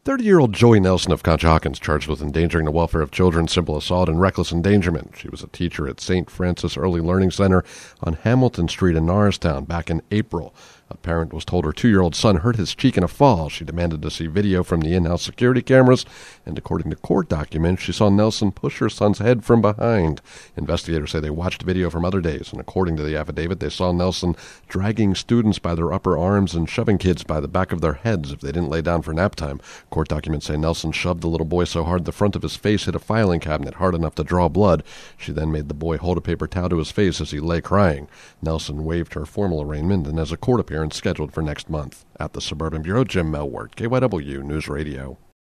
30-year-old Joey Nelson of Conshohocken charged with endangering the welfare of children, simple assault, and reckless endangerment. She was a teacher at St. Francis Early Learning Center on Hamilton Street in Norristown back in April. A parent was told her 2-year-old son hurt his cheek in a fall. She demanded to see video from the in-house security cameras, and according to court documents, she saw Nelson push her son's head from behind. Investigators say they watched video from other days, and according to the affidavit, they saw Nelson dragging students by their upper arms and shoving kids by the back of their heads if they didn't lay down for nap time. Court documents say Nelson shoved the little boy so hard the front of his face hit a filing cabinet hard enough to draw blood. She then made the boy hold a paper towel to his face as he lay crying. Nelson waived her formal arraignment and has a court appearance scheduled for next month. At the Suburban Bureau, Jim Melwart, KYW News Radio.